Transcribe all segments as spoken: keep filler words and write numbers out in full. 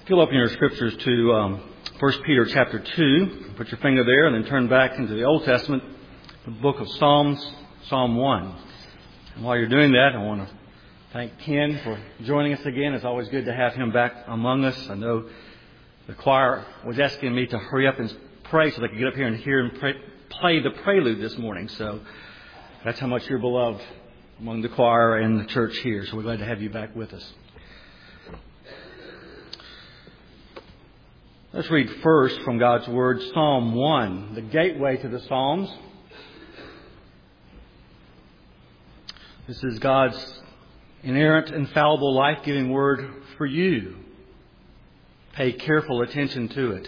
If you'll open your scriptures to um, First Peter chapter two, put your finger there and then turn back into the Old Testament, the book of Psalms, Psalm one. And while you're doing that, I want to thank Ken for joining us again. It's always good to have him back among us. I know the choir was asking me to hurry up and pray so they could get up here and hear and pray, play the prelude this morning. So that's how much you're beloved among the choir and the church here. So we're glad to have you back with us. Let's read first from God's Word, Psalm one, the gateway to the Psalms. This is God's inerrant, infallible, life-giving Word for you. Pay careful attention to it.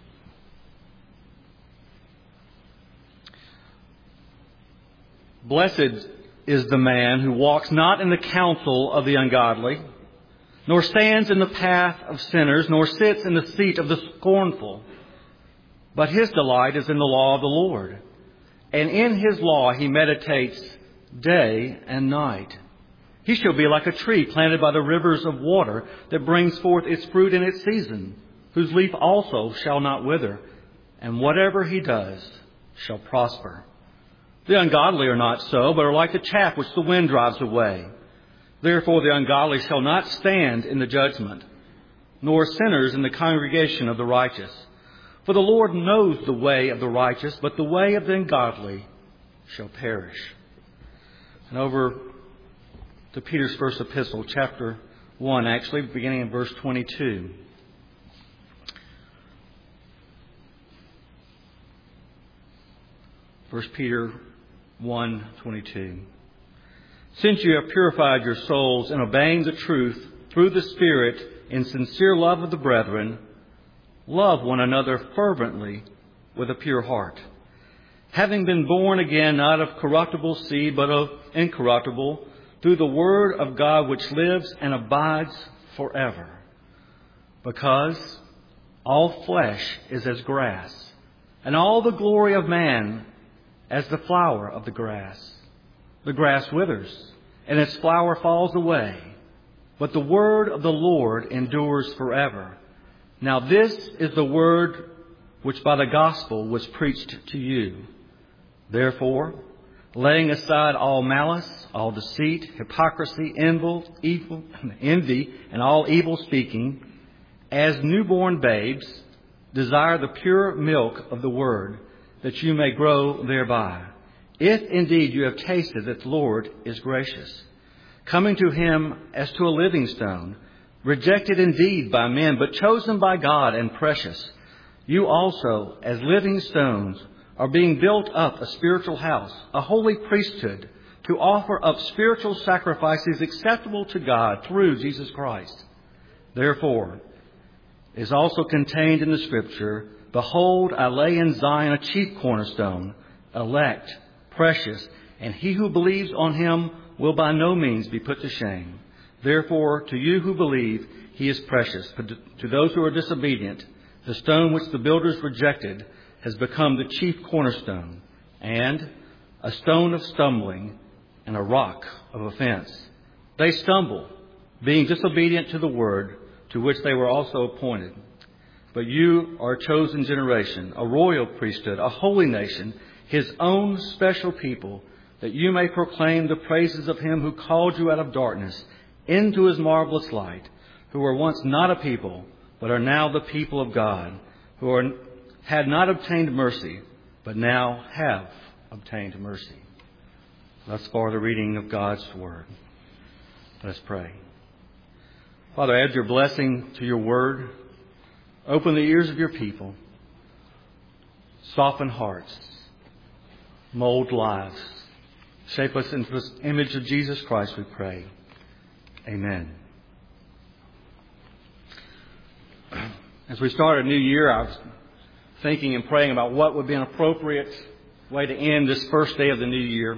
Blessed is the man who walks not in the counsel of the ungodly, nor stands in the path of sinners, nor sits in the seat of the scornful. But his delight is in the law of the Lord, and in his law he meditates day and night. He shall be like a tree planted by the rivers of water that brings forth its fruit in its season, whose leaf also shall not wither, and whatever he does shall prosper. The ungodly are not so, but are like the chaff which the wind drives away. Therefore the ungodly shall not stand in the judgment, nor sinners in the congregation of the righteous. For the Lord knows the way of the righteous, but the way of the ungodly shall perish. And over to Peter's first epistle, chapter one, actually, beginning in verse twenty-two. First Peter one, twenty-two. Since you have purified your souls in obeying the truth through the Spirit in sincere love of the brethren, love one another fervently with a pure heart, having been born again not of corruptible seed but of incorruptible, through the word of God which lives and abides forever. Because all flesh is as grass, and all the glory of man as the flower of the grass. The grass withers, and its flower falls away, but the word of the Lord endures forever. Now this is the word which by the gospel was preached to you. Therefore, laying aside all malice, all deceit, hypocrisy, evil, evil, envy, and all evil speaking, as newborn babes, desire the pure milk of the word, that you may grow thereby. If indeed you have tasted that the Lord is gracious, coming to him as to a living stone, rejected indeed by men, but chosen by God and precious, you also, as living stones, are being built up a spiritual house, a holy priesthood, to offer up spiritual sacrifices acceptable to God through Jesus Christ. Therefore, is also contained in the Scripture, behold, I lay in Zion a chief cornerstone, elect, precious, and he who believes on him will by no means be put to shame. Therefore, to you who believe, he is precious. But to those who are disobedient, the stone which the builders rejected has become the chief cornerstone, and a stone of stumbling and a rock of offense. They stumble, being disobedient to the word to which they were also appointed. But you are a chosen generation, a royal priesthood, a holy nation, his own special people, that you may proclaim the praises of him who called you out of darkness into his marvelous light, who were once not a people, but are now the people of God, who are, had not obtained mercy, but now have obtained mercy. Thus far the reading of God's word. Let us pray. Father, add your blessing to your word. Open the ears of your people. Soften hearts. Mold lives. Shape us into this image of Jesus Christ, we pray. Amen. As we start a new year, I was thinking and praying about what would be an appropriate way to end this first day of the new year.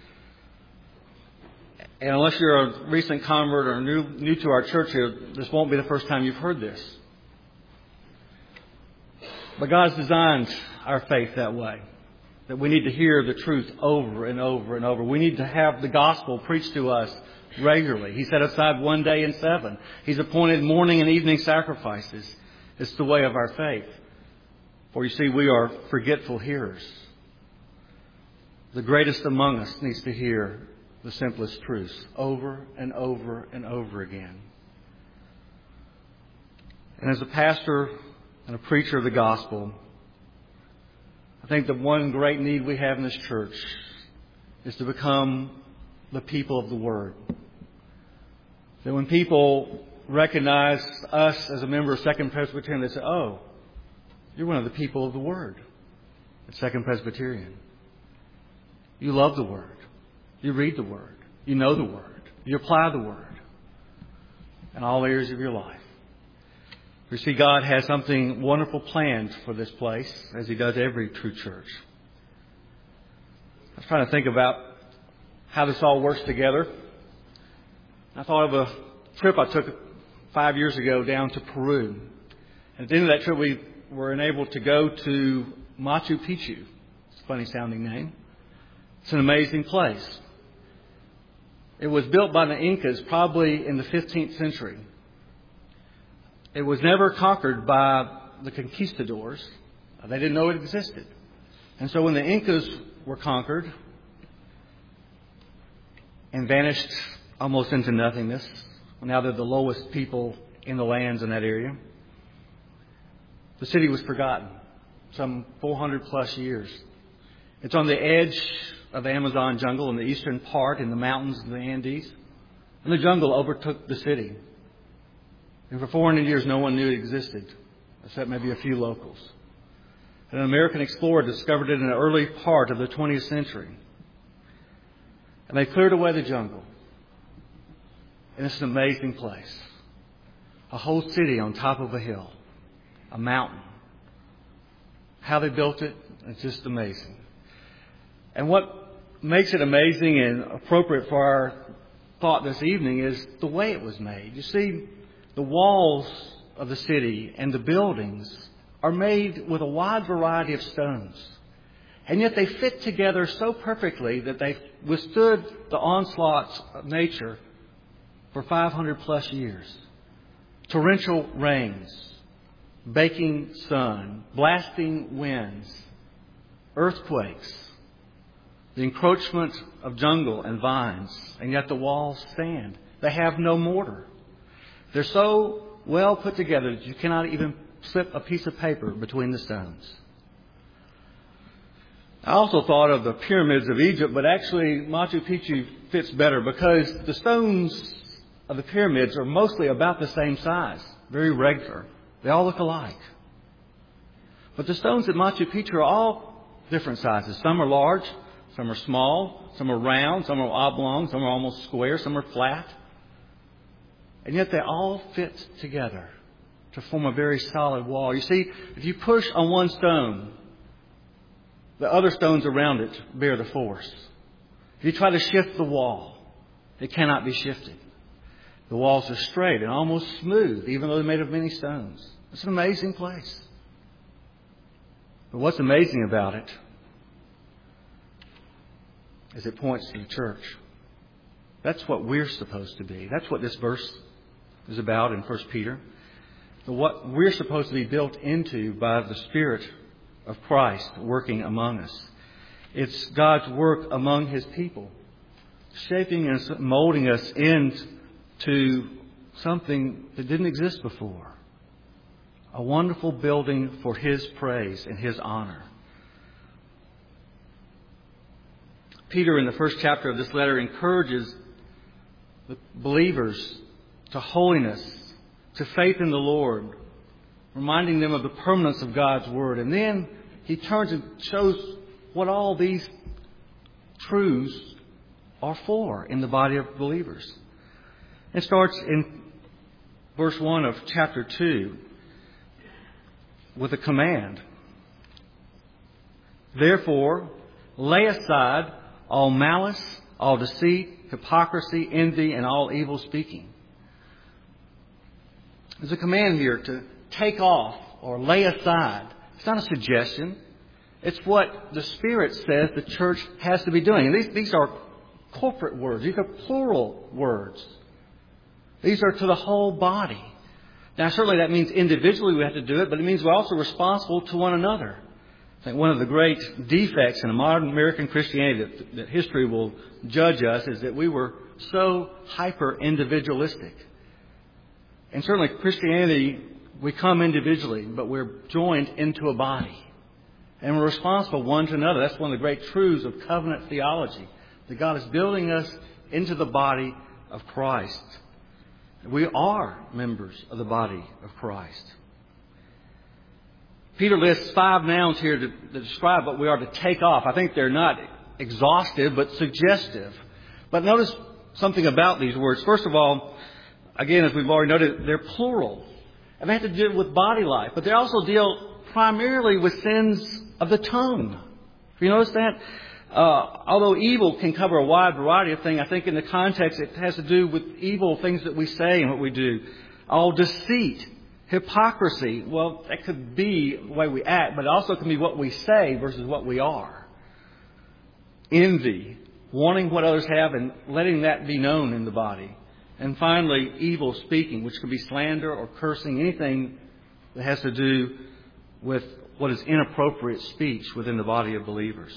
And unless you're a recent convert or new, new to our church here, this won't be the first time you've heard this. But God's designed our faith that way. That we need to hear the truth over and over and over. We need to have the gospel preached to us regularly. He set aside one day in seven. He's appointed morning and evening sacrifices. It's the way of our faith. For you see, we are forgetful hearers. The greatest among us needs to hear the simplest truths over and over and over again. And as a pastor and a preacher of the gospel, I think the one great need we have in this church is to become the people of the Word. That when people recognize us as a member of Second Presbyterian, they say, oh, you're one of the people of the Word at Second Presbyterian. You love the Word. You read the Word. You know the Word. You apply the Word in all areas of your life. You see, God has something wonderful planned for this place, as He does every true church. I was trying to think about how this all works together. I thought of a trip I took five years ago down to Peru. And at the end of that trip, we were enabled to go to Machu Picchu. It's a funny sounding name. It's an amazing place. It was built by the Incas probably in the fifteenth century. It was never conquered by the conquistadors. They didn't know it existed. And so when the Incas were conquered and vanished almost into nothingness, now they're the lowest people in the lands in that area, the city was forgotten. Some four hundred plus years. It's on the edge of the Amazon jungle in the eastern part in the mountains of the Andes. And the jungle overtook the city. And for four hundred years, no one knew it existed, except maybe a few locals. And an American explorer discovered it in the early part of the twentieth century. And they cleared away the jungle. And it's an amazing place. A whole city on top of a hill. A mountain. How they built it, it's just amazing. And what makes it amazing and appropriate for our thought this evening is the way it was made. You see, the walls of the city and the buildings are made with a wide variety of stones. And yet they fit together so perfectly that they withstood the onslaughts of nature for five hundred plus years. Torrential rains, baking sun, blasting winds, earthquakes, the encroachment of jungle and vines, and yet the walls stand. They have no mortar. They're so well put together that you cannot even slip a piece of paper between the stones. I also thought of the pyramids of Egypt, but actually Machu Picchu fits better because the stones of the pyramids are mostly about the same size, very regular. They all look alike. But the stones at Machu Picchu are all different sizes. Some are large, some are small, some are round, some are oblong, some are almost square, some are flat. And yet they all fit together to form a very solid wall. You see, if you push on one stone, the other stones around it bear the force. If you try to shift the wall, it cannot be shifted. The walls are straight and almost smooth, even though they're made of many stones. It's an amazing place. But what's amazing about it is it points to the church. That's what we're supposed to be. That's what this verse is about in First Peter. So what we're supposed to be built into by the Spirit of Christ working among us. It's God's work among His people, shaping and molding us into something that didn't exist before. A wonderful building for His praise and His honor. Peter, in the first chapter of this letter, encourages the believers to holiness, to faith in the Lord, reminding them of the permanence of God's Word. And then he turns and shows what all these truths are for in the body of believers. It starts in verse one of chapter two with a command. Therefore, lay aside all malice, all deceit, hypocrisy, envy, and all evil speaking. There's a command here to take off or lay aside. It's not a suggestion. It's what the Spirit says the church has to be doing. And these, these are corporate words. These are plural words. These are to the whole body. Now, certainly that means individually we have to do it, but it means we're also responsible to one another. I think one of the great defects in modern American Christianity that, that history will judge us is that we were so hyper-individualistic. And certainly Christianity, we come individually, but we're joined into a body. And we're responsible one to another. That's one of the great truths of covenant theology, that God is building us into the body of Christ. We are members of the body of Christ. Peter lists five nouns here to, to describe what we are to take off. I think they're not exhaustive, but suggestive. But notice something about these words. First of all, again, as we've already noted, they're plural. And they have to deal with body life. But they also deal primarily with sins of the tongue. Have you noticed that? Uh, although evil can cover a wide variety of things, I think in the context it has to do with evil things that we say and what we do. All deceit, hypocrisy. Well, that could be the way we act, but it also can be what we say versus what we are. Envy, wanting what others have and letting that be known in the body. And finally, evil speaking, which could be slander or cursing, anything that has to do with what is inappropriate speech within the body of believers.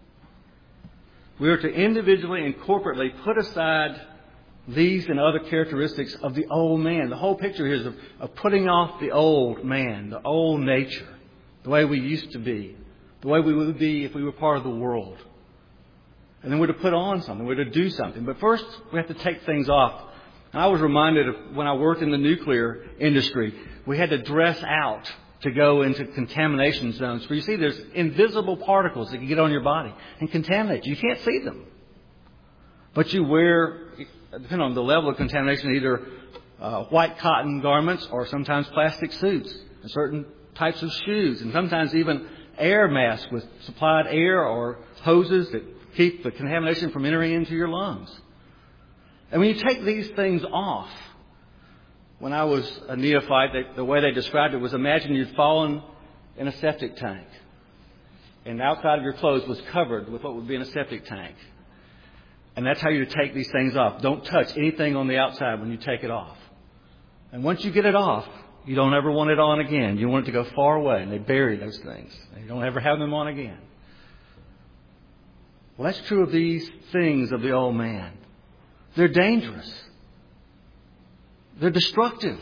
We are to individually and corporately put aside these and other characteristics of the old man. The whole picture here is of, of putting off the old man, the old nature, the way we used to be, the way we would be if we were part of the world. And then we're to put on something, we're to do something. But first, we have to take things off. And I was reminded of when I worked in the nuclear industry, we had to dress out to go into contamination zones. Where you see there's invisible particles that can get on your body and contaminate you. You can't see them. But you wear, depending on the level of contamination, either uh, white cotton garments or sometimes plastic suits and certain types of shoes and sometimes even air masks with supplied air or hoses that keep the contamination from entering into your lungs. And when you take these things off, when I was a neophyte, they, the way they described it was imagine you'd fallen in a septic tank. And the outside of your clothes was covered with what would be in a septic tank. And that's how you take these things off. Don't touch anything on the outside when you take it off. And once you get it off, you don't ever want it on again. You want it to go far away. And they bury those things. You don't ever have them on again. Well, that's true of these things of the old man. They're dangerous. They're destructive.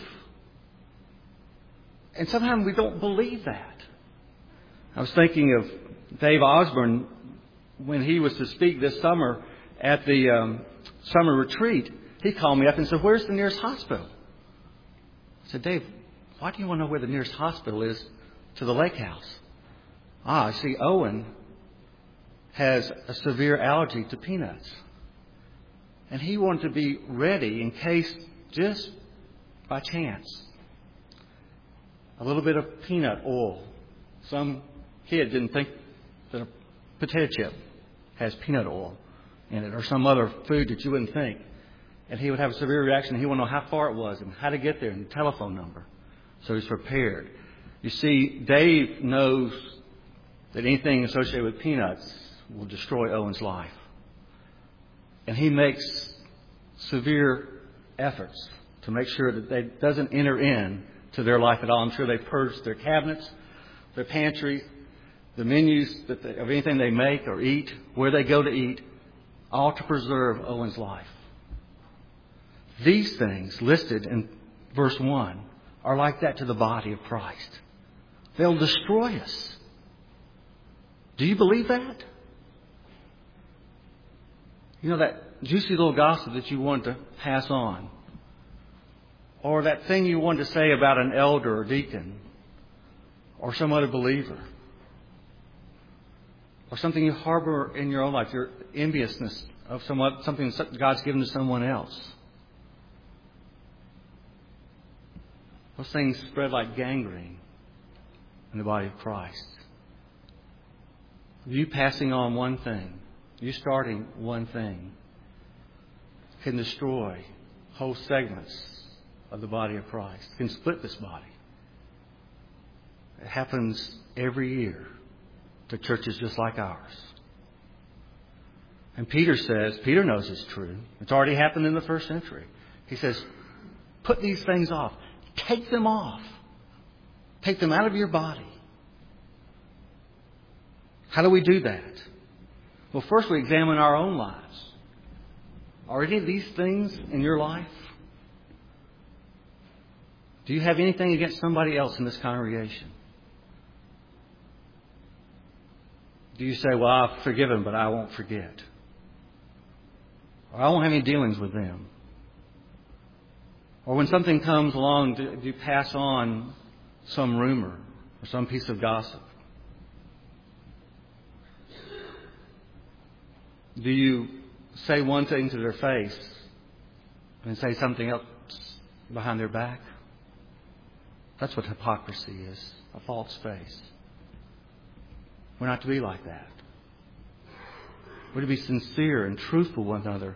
And sometimes we don't believe that. I was thinking of Dave Osborne when he was to speak this summer at the um, summer retreat. He called me up and said, "Where's the nearest hospital?" I said, "Dave, why do you want to know where the nearest hospital is to the lake house?" Ah, I see, Owen has a severe allergy to peanuts. And he wanted to be ready in case, just by chance, a little bit of peanut oil. Some kid didn't think that a potato chip has peanut oil in it or some other food that you wouldn't think. And he would have a severe reaction. He would know how far it was and how to get there and the telephone number. So he's prepared. You see, Dave knows that anything associated with peanuts will destroy Owen's life. And he makes severe efforts to make sure that it doesn't enter in to their life at all. I'm sure they purge their cabinets, their pantry, the menus that they, of anything they make or eat, where they go to eat, all to preserve Owen's life. These things listed in verse one are like that to the body of Christ. They'll destroy us. Do you believe that? You know, that juicy little gossip that you want to pass on, or that thing you want to say about an elder or deacon or some other believer, or something you harbor in your own life, your enviousness of someone, something God's given to someone else. Those things spread like gangrene in the body of Christ. You passing on one thing, you starting one thing, can destroy whole segments of the body of Christ, can split this body. It happens every year to churches just like ours. And Peter says, Peter knows it's true. It's already happened in the first century. He says, put these things off. Take them off. Take them out of your body. How do we do that? Well, first we examine our own lives. Are any of these things in your life? Do you have anything against somebody else in this congregation? Do you say, well, I've forgiven, but I won't forget? Or I won't have any dealings with them? Or when something comes along, do you pass on some rumor or some piece of gossip? Do you say one thing to their face and say something else behind their back? That's what hypocrisy is, a false face. We're not to be like that. We're to be sincere and truthful with one another.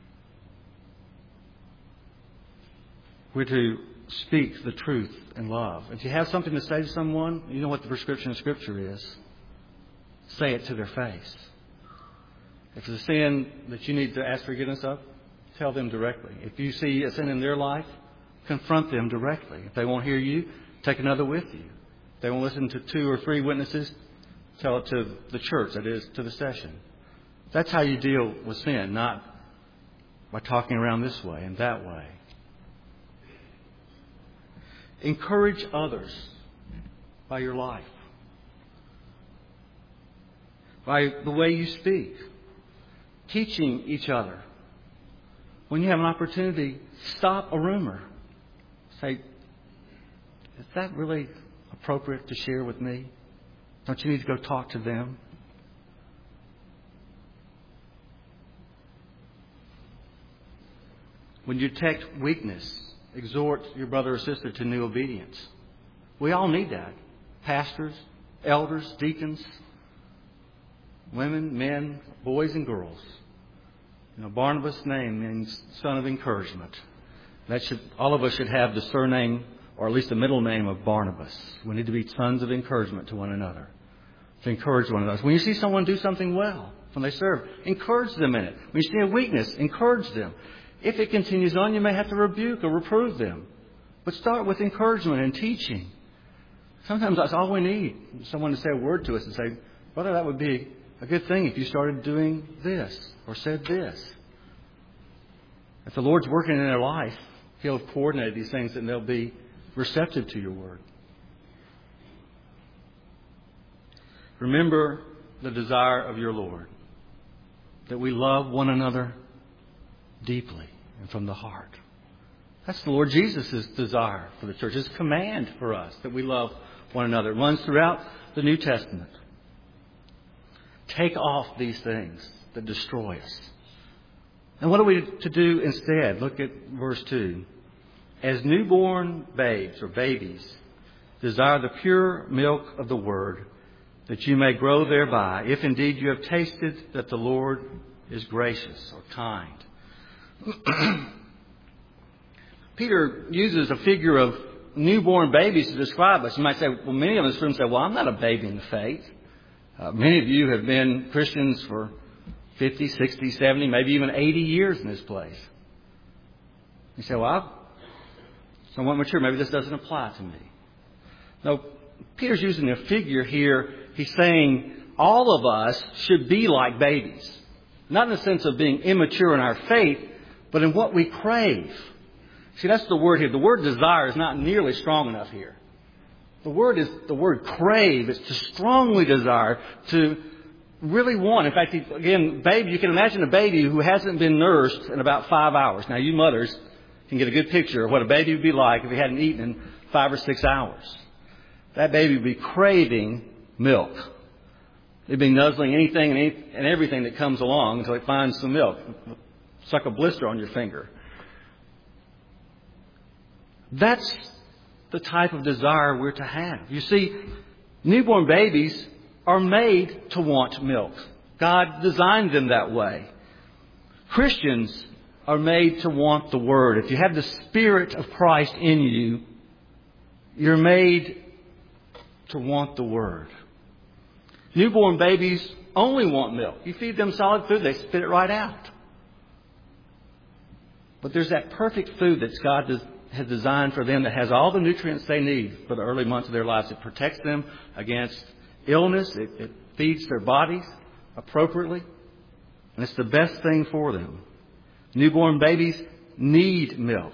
We're to speak the truth in love. If you have something to say to someone, you know what the prescription of Scripture is. Say it to their face. If there's a sin that you need to ask forgiveness of, tell them directly. If you see a sin in their life, confront them directly. If they won't hear you, take another with you. If they won't listen to two or three witnesses, tell it to the church, that is, to the session. That's how you deal with sin, not by talking around this way and that way. Encourage others by your life, by the way you speak, teaching each other. When you have an opportunity, stop a rumor. Say, is that really appropriate to share with me? Don't you need to go talk to them? When you detect weakness, exhort your brother or sister to new obedience. We all need that. Pastors, elders, deacons, women, men, boys and girls. You know, Barnabas' name means son of encouragement. That should, all of us should have the surname, or at least the middle name of Barnabas. We need to be sons of encouragement to one another, to encourage one another. When you see someone do something well, when they serve, encourage them in it. When you see a weakness, encourage them. If it continues on, you may have to rebuke or reprove them. But start with encouragement and teaching. Sometimes that's all we need. Someone to say a word to us and say, brother, that would be a good thing if you started doing this or said this. If the Lord's working in their life, He'll coordinate these things and they'll be receptive to your word. Remember the desire of your Lord, that we love one another deeply and from the heart. That's the Lord Jesus' desire for the church, His command for us, that we love one another. It runs throughout the New Testament. Take off these things that destroy us. And what are we to do instead? Look at verse two. As newborn babes or babies, desire the pure milk of the word, that you may grow thereby, if indeed you have tasted that the Lord is gracious or kind. Peter uses a figure of newborn babies to describe us. You might say, well, many of us room say, well, I'm not a baby in the faith. Uh, many of you have been Christians for fifty, sixty, seventy, maybe even eighty years in this place. You say, well, I'm somewhat mature. Maybe this doesn't apply to me. No, Peter's using a figure here. He's saying all of us should be like babies. Not in the sense of being immature in our faith, but in what we crave. See, that's the word here. The word desire is not nearly strong enough here. The word is the word crave. It's to strongly desire, to really want. In fact, again, baby, you can imagine a baby who hasn't been nursed in about five hours. Now, you mothers can get a good picture of what a baby would be like if he hadn't eaten in five or six hours. That baby would be craving milk. It'd be nuzzling anything and, any, and everything that comes along until it finds some milk. Suck a blister on your finger. That's the type of desire we're to have. You see, newborn babies are made to want milk. God designed them that way. Christians are made to want the Word. If you have the Spirit of Christ in you, you're made to want the Word. Newborn babies only want milk. You feed them solid food, they spit it right out. But there's that perfect food that God does, has designed for them that has all the nutrients they need for the early months of their lives. It protects them against illness. It, it feeds their bodies appropriately. And it's the best thing for them. Newborn babies need milk.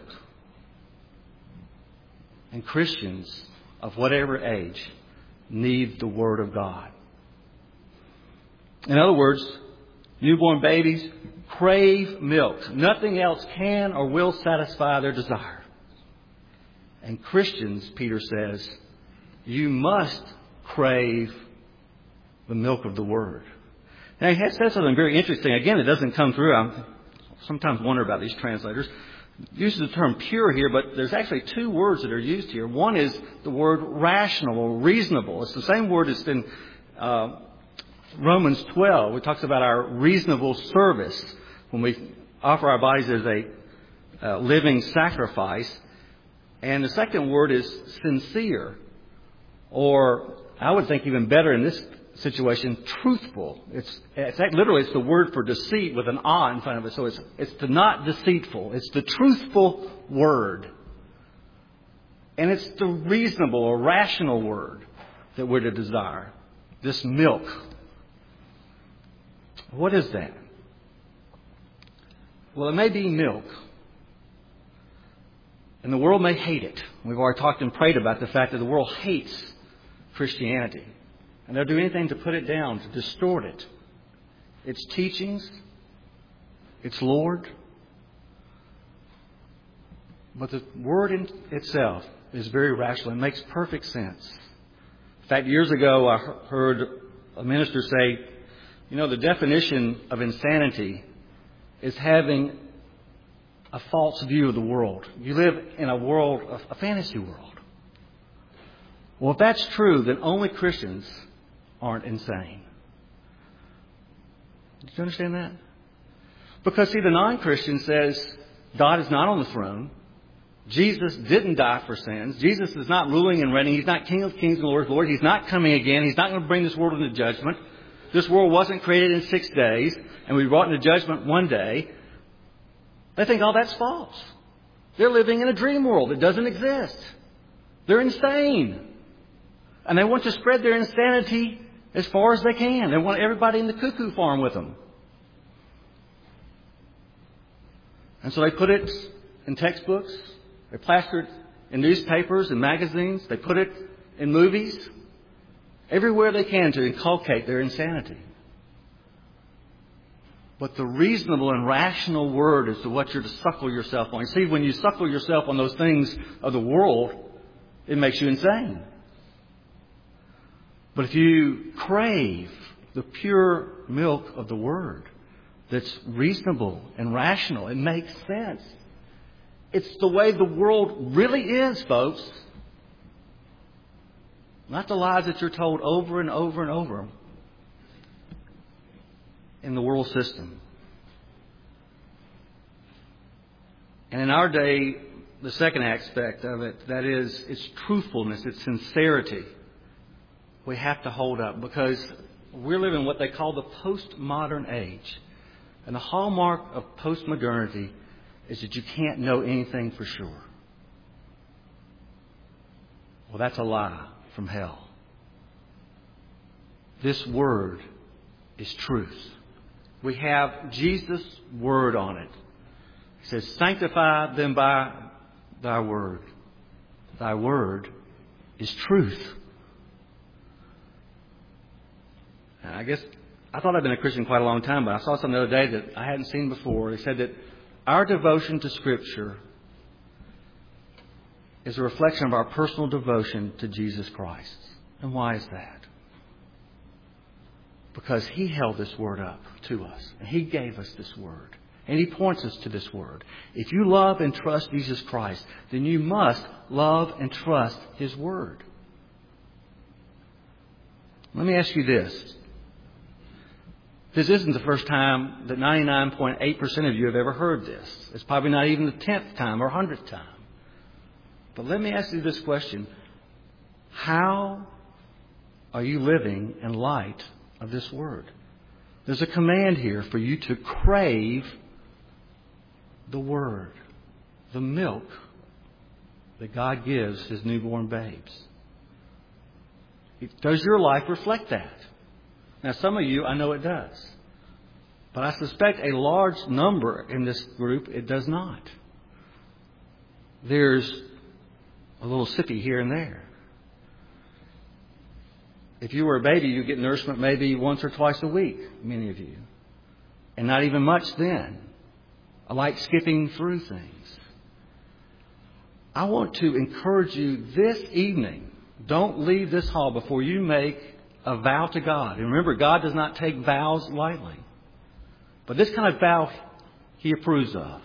And Christians of whatever age need the Word of God. In other words, newborn babies crave milk. Nothing else can or will satisfy their desire. And Christians, Peter says, you must crave the milk of the Word. Now, he says something very interesting. Again, it doesn't come through. I sometimes wonder about these translators. It uses the term pure here, but there's actually two words that are used here. One is the word rational or reasonable. It's the same word as in uh, Romans twelve. It talks about our reasonable service when we offer our bodies as a uh, living sacrifice. And the second word is sincere, or I would think even better in this situation, truthful. It's, it's literally it's the word for deceit with an ah in front of it. So it's it's the not deceitful. It's the truthful word, and it's the reasonable or rational word that we're to desire. This milk. What is that? Well, it may be milk. And the world may hate it. We've already talked and prayed about the fact that the world hates Christianity. And they'll do anything to put it down, to distort it. Its teachings, its Lord. But the Word in itself is very rational. It makes perfect sense. In fact, years ago I heard a minister say, you know, the definition of insanity is having a false view of the world. You live in a world, a fantasy world. Well, if that's true, then only Christians aren't insane. Do you understand that? Because, see, the non-Christian says God is not on the throne. Jesus didn't die for sins. Jesus is not ruling and reigning. He's not King of kings and Lord of lords. He's not coming again. He's not going to bring this world into judgment. This world wasn't created in six days and we brought into judgment one day. They think all that's false. They're living in a dream world that doesn't exist. They're insane. And they want to spread their insanity as far as they can. They want everybody in the cuckoo farm with them. And so they put it in textbooks. They plaster it in newspapers and magazines. They put it in movies. Everywhere they can to inculcate their insanity. But the reasonable and rational word is to what you're to suckle yourself on. You see, when you suckle yourself on those things of the world, it makes you insane. But if you crave the pure milk of the Word that's reasonable and rational, it makes sense. It's the way the world really is, folks. Not the lies that you're told over and over and over in the world system. And in our day, the second aspect of it, that is, its truthfulness, its sincerity, we have to hold up because we're living in what they call the postmodern age. And the hallmark of postmodernity is that you can't know anything for sure. Well, that's a lie from hell. This Word is truth. We have Jesus' Word on it. He says, sanctify them by Thy Word. Thy Word is truth. And I guess I thought I'd been a Christian quite a long time, but I saw something the other day that I hadn't seen before. They said that our devotion to Scripture is a reflection of our personal devotion to Jesus Christ. And why is that? Because He held this Word up to us. And He gave us this Word. And He points us to this Word. If you love and trust Jesus Christ, then you must love and trust His Word. Let me ask you this. This isn't the first time that ninety-nine point eight percent of you have ever heard this. It's probably not even the tenth time or hundredth time. But let me ask you this question. How are you living in light of this Word? There's a command here for you to crave the Word, the milk that God gives His newborn babes. Does your life reflect that? Now, some of you, I know it does. But I suspect a large number in this group, it does not. There's a little sippy here and there. If you were a baby, you get nourishment maybe once or twice a week, many of you. And not even much then. I like skipping through things. I want to encourage you this evening, don't leave this hall before you make a vow to God. And remember, God does not take vows lightly. But this kind of vow He approves of.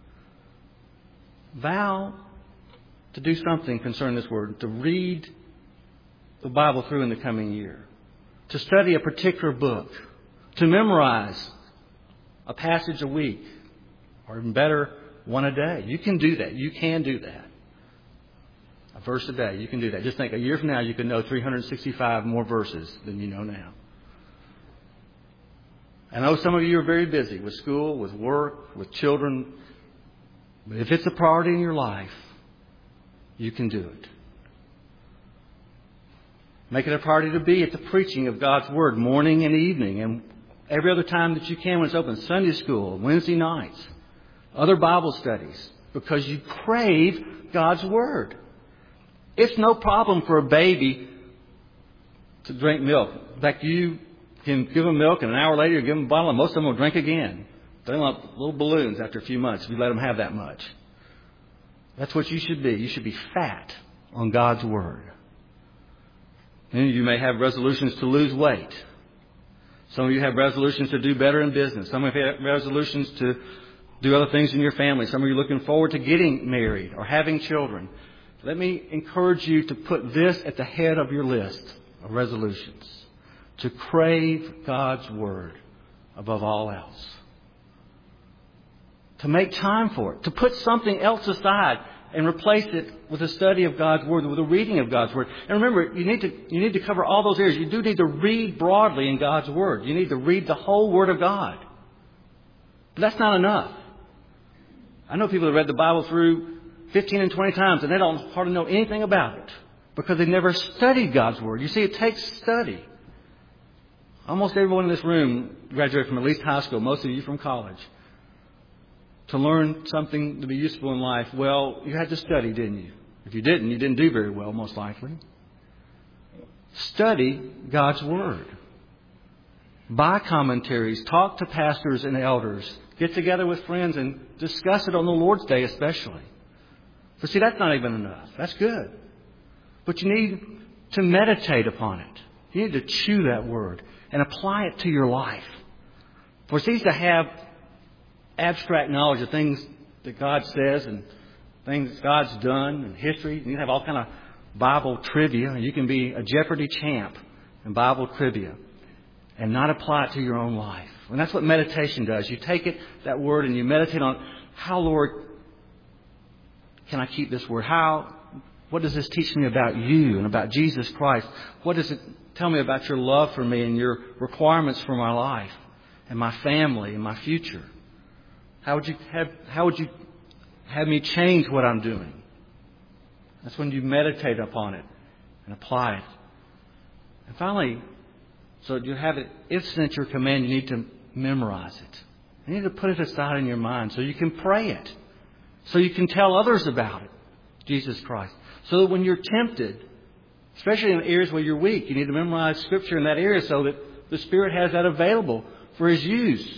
Vow to do something concerning this Word, to read the Bible through in the coming year, to study a particular book, to memorize a passage a week, or even better, one a day. You can do that. You can do that. A verse a day. You can do that. Just think, a year from now, you can know three hundred sixty-five more verses than you know now. I know some of you are very busy with school, with work, with children. But if it's a priority in your life, you can do it. Make it a priority to be at the preaching of God's Word morning and evening and every other time that you can when it's open. Sunday school, Wednesday nights, other Bible studies, because you crave God's Word. It's no problem for a baby to drink milk. In fact, you can give them milk and an hour later you give them a bottle and most of them will drink again. They want little balloons after a few months if you let them have that much. That's what you should be. You should be fat on God's Word. Many of you may have resolutions to lose weight. Some of you have resolutions to do better in business. Some of you have resolutions to do other things in your family. Some of you are looking forward to getting married or having children. Let me encourage you to put this at the head of your list of resolutions. To crave God's Word above all else. To make time for it. To put something else aside and replace it with a study of God's Word, with a reading of God's Word. And remember, you need to you need to cover all those areas. You do need to read broadly in God's Word. You need to read the whole Word of God. But that's not enough. I know people that read the Bible through fifteen and twenty times and they don't hardly know anything about it because they've never studied God's Word. You see, it takes study. Almost everyone in this room graduated from at least high school, most of you from college. To learn something to be useful in life, well, you had to study, didn't you? If you didn't, you didn't do very well, most likely. Study God's Word. Buy commentaries. Talk to pastors and elders. Get together with friends and discuss it on the Lord's Day especially. But see, that's not even enough. That's good. But you need to meditate upon it. You need to chew that Word and apply it to your life. For it's easy to have abstract knowledge of things that God says and things God's done and history. You can have all kind of Bible trivia. You can be a Jeopardy champ in Bible trivia and not apply it to your own life. And that's what meditation does. You take it, that Word, and you meditate on how, Lord, can I keep this Word? How, what does this teach me about you and about Jesus Christ? What does it tell me about your love for me and your requirements for my life and my family and my future? How would you have, how would you have me change what I'm doing? That's when you meditate upon it and apply it. And finally, so you have it instant at your command, you need to memorize it. You need to put it aside in your mind so you can pray it. So you can tell others about it, Jesus Christ. So that when you're tempted, especially in areas where you're weak, you need to memorize Scripture in that area so that the Spirit has that available for His use.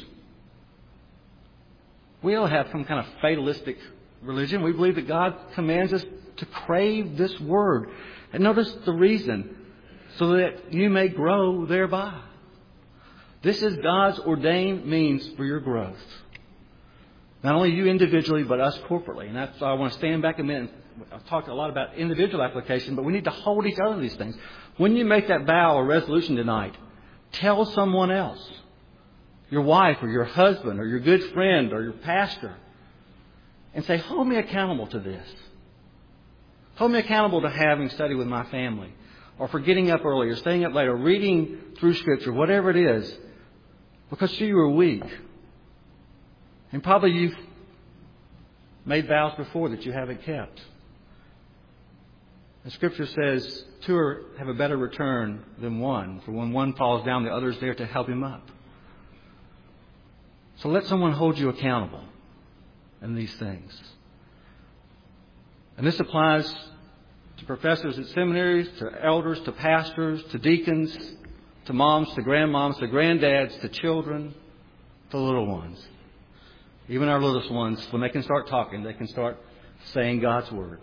We all have some kind of fatalistic religion. We believe that God commands us to crave this Word. And notice the reason. So that you may grow thereby. This is God's ordained means for your growth. Not only you individually, but us corporately. And that's why I want to stand back a minute. I've talked a lot about individual application, but we need to hold each other to these things. When you make that vow or resolution tonight, tell someone else. Your wife or your husband or your good friend or your pastor. And say, hold me accountable to this. Hold me accountable to having study with my family. Or for getting up early or staying up late or reading through Scripture, whatever it is. Because you were weak. And probably you've made vows before that you haven't kept. The Scripture says two are, have a better return than one. For when one falls down, the other is there to help him up. So let someone hold you accountable in these things. And this applies to professors at seminaries, to elders, to pastors, to deacons, to moms, to grandmoms, to granddads, to children, to little ones. Even our littlest ones, when they can start talking, they can start saying God's Word.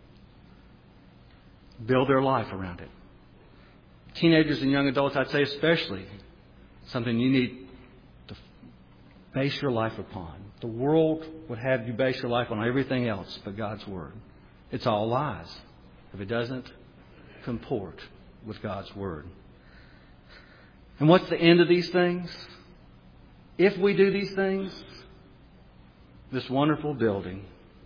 Build their life around it. Teenagers and young adults, I'd say especially, something you need to base your life upon. The world would have you base your life on everything else but God's Word. It's all lies if it doesn't comport with God's Word. And what's the end of these things? If we do these things, this wonderful building.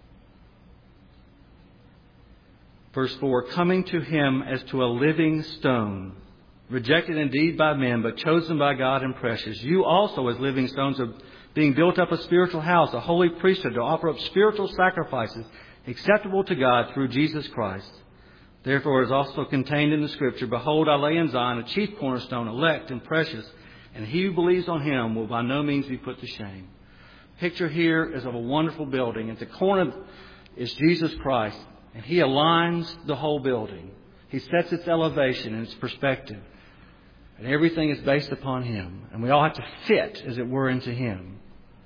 Verse four, coming to Him as to a living stone, rejected indeed by men, but chosen by God and precious. You also, as living stones, are being built up a spiritual house, a holy priesthood, to offer up spiritual sacrifices acceptable to God through Jesus Christ. Therefore, it is also contained in the Scripture, behold, I lay in Zion a chief cornerstone, elect and precious, and he who believes on Him will by no means be put to shame. Picture here is of a wonderful building. At the corner is Jesus Christ, and He aligns the whole building. He sets its elevation and its perspective. And everything is based upon Him. And we all have to fit, as it were, into Him.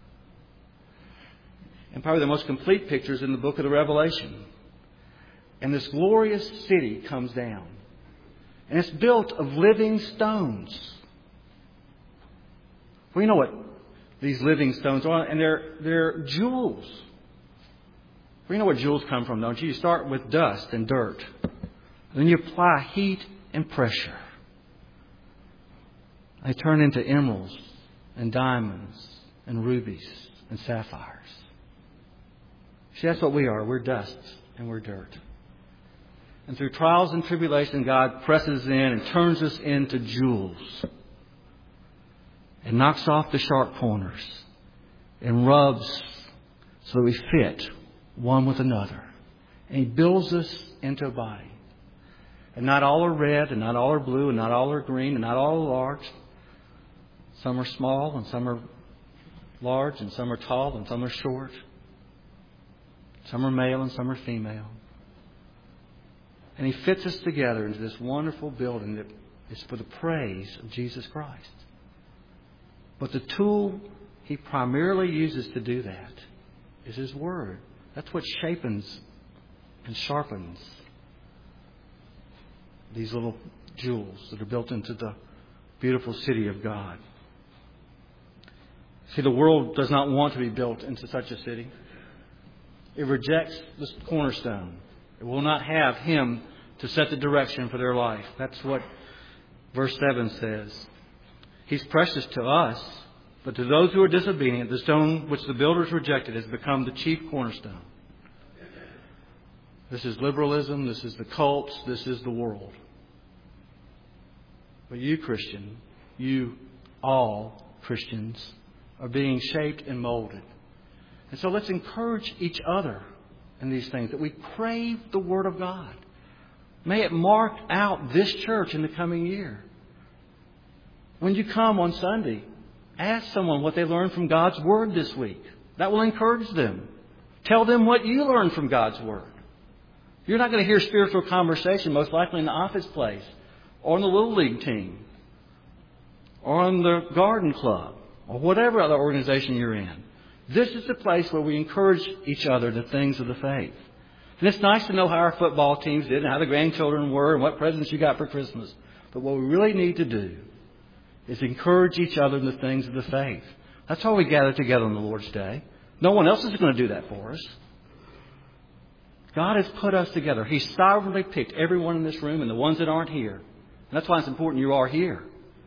And probably the most complete picture is in the book of the Revelation. And this glorious city comes down. And it's built of living stones. Well, you know what these living stones are? And they're, they're jewels. Well, you know where jewels come from, don't you? You start with dust and dirt. Then you apply heat and pressure. They turn into emeralds and diamonds and rubies and sapphires. See, that's what we are. We're dust and we're dirt. And through trials and tribulation, God presses in and turns us into jewels. And knocks off the sharp corners. And rubs so that we fit one with another. And He builds us into a body. And not all are red, and not all are blue, and not all are green, and not all are large. Some are small, and some are large, and some are tall, and some are short. Some are male, and some are female. And He fits us together into this wonderful building that is for the praise of Jesus Christ. But the tool He primarily uses to do that is His Word. That's what shapens and sharpens these little jewels that are built into the beautiful city of God. See, the world does not want to be built into such a city. It rejects the cornerstone. It will not have Him to set the direction for their life. That's what verse seven says. He's precious to us, but to those who are disobedient, the stone which the builders rejected has become the chief cornerstone. This is liberalism. This is the cults. This is the world. But you, Christian, you, all Christians, are being shaped and molded. And so let's encourage each other in these things, that we crave the Word of God. May it mark out this church in the coming year. When you come on Sunday, ask someone what they learned from God's Word this week. That will encourage them. Tell them what you learned from God's Word. You're not going to hear spiritual conversation, most likely in the office place, or in the Little League team, or in the garden club, or whatever other organization you're in. This is the place where we encourage each other the things of the faith. And it's nice to know how our football teams did and how the grandchildren were and what presents you got for Christmas. But what we really need to do is encourage each other in the things of the faith. That's why we gather together on the Lord's Day. No one else is going to do that for us. God has put us together. He sovereignly picked everyone in this room and the ones that aren't here. And that's why it's important you are here.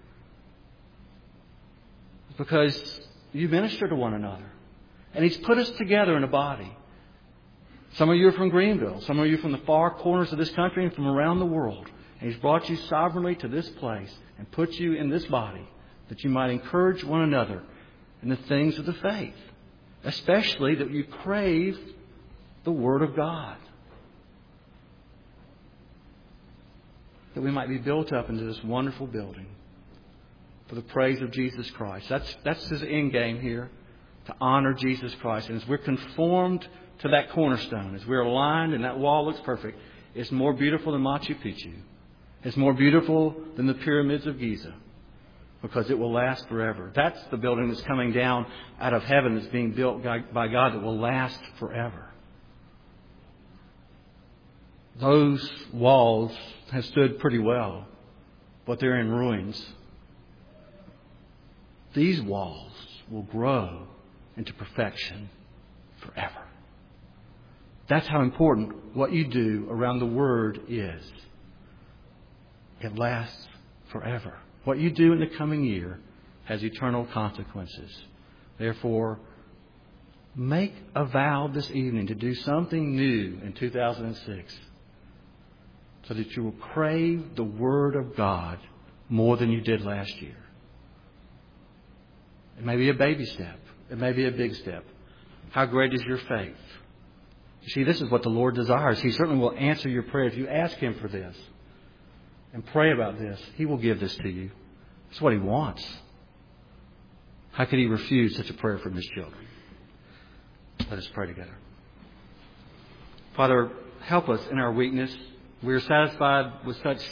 It's because you minister to one another. And He's put us together in a body. Some of you are from Greenville. Some of you are from the far corners of this country and from around the world. And He's brought you sovereignly to this place and put you in this body that you might encourage one another in the things of the faith, especially that you crave the Word of God, that we might be built up into this wonderful building for the praise of Jesus Christ. That's, that's his end game here, to honor Jesus Christ. And as we're conformed to that cornerstone, as we're aligned and that wall looks perfect, it's more beautiful than Machu Picchu. It's more beautiful than the pyramids of Giza, because it will last forever. That's the building that's coming down out of heaven, that's being built by God, that will last forever. Those walls have stood pretty well, but they're in ruins. These walls will grow into perfection forever. That's how important what you do around the Word is. It lasts forever. What you do in the coming year has eternal consequences. Therefore, make a vow this evening to do something new in two thousand six, so that you will crave the Word of God more than you did last year. It may be a baby step. It may be a big step. How great is your faith? You see, this is what the Lord desires. He certainly will answer your prayer if you ask Him for this and pray about this. He will give this to you. It's what He wants. How could He refuse such a prayer from His children? Let us pray together. Father, help us in our weakness. We are satisfied with such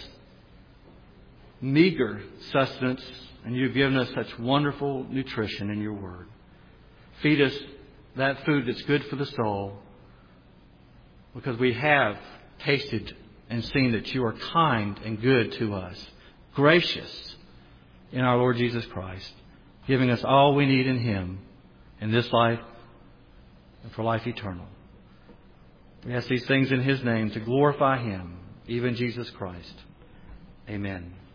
meager sustenance, and you've given us such wonderful nutrition in your Word. Feed us that food that's good for the soul, because we have tasted and seen that you are kind and good to us, gracious in our Lord Jesus Christ, giving us all we need in Him in this life and for life eternal. We ask these things in His name to glorify Him, even Jesus Christ. Amen.